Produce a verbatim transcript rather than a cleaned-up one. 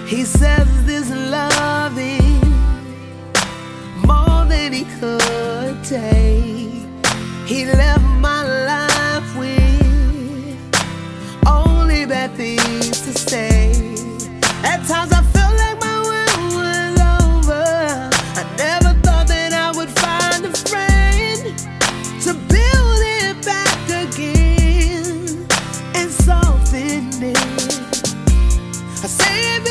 He says this loving more than he could take. He left my life with only bad things to say. At times I felt like my world was over. I never thought that I would find a friend to build it back again and soften it. I say it